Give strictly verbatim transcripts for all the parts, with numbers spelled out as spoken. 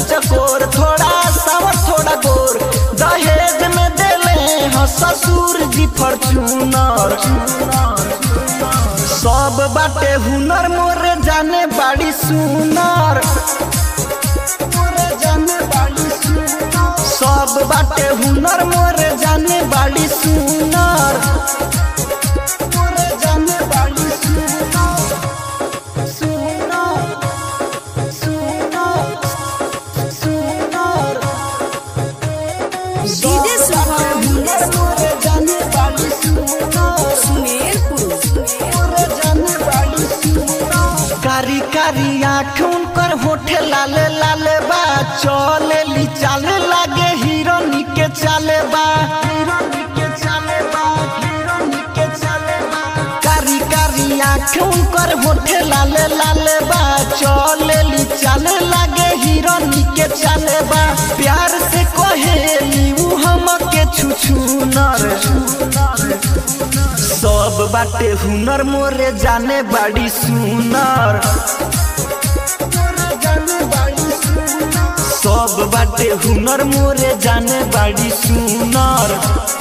चकोर, थोड़ा सावर थोड़ा गोर, दहेज में देले हैं ससुर जी फॉर्च्यूनर। सब बाटे हुनर मोरे जाने बाड़ी सुनर, सब बाटे हुनर मोरे जाने बाड़ी सुनर। कारी कारी आँख उनकर होठे लाले लाले बा, चले ली चाले लागे हीरोनी के चाले बा, कारी कारी आँख उनकर होठे लाले लाले बा, चले ली चाले लागे हीरोनी के चाले बा। प्यार से कहेली उ हमके छुछुनर, सब बाटे हुनर मोरे जाने बाड़ी सुनर, सब बाटे हुनर मोरे जाने बाड़ी सुनर।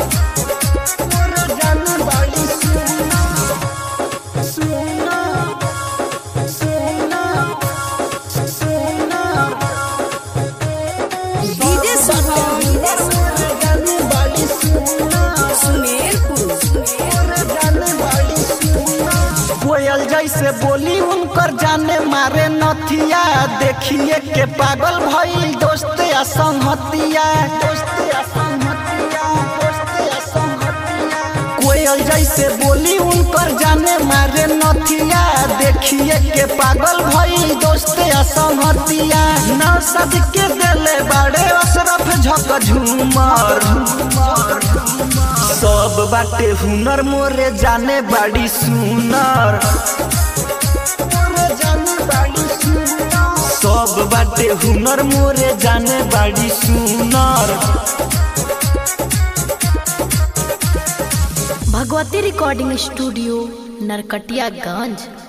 कोयल जैसे बोली उनकर जाने मारे नथिया, देखिए के पागल भइल दोस्त असंगतिया। कोयल जैसे बोली उनकर जाने मारे नथिया, देखिए के पागल भइल दोस्त असंगतिया। नौसद के देले बाड़े अशरफ झक झूमर, सब बाटे हुनर मोरे जाने बाड़ी सुनर, सब बाटे हुनर मोरे जाने बाड़ी सुनर। Bhagwati recording studio, Narkatiaganj.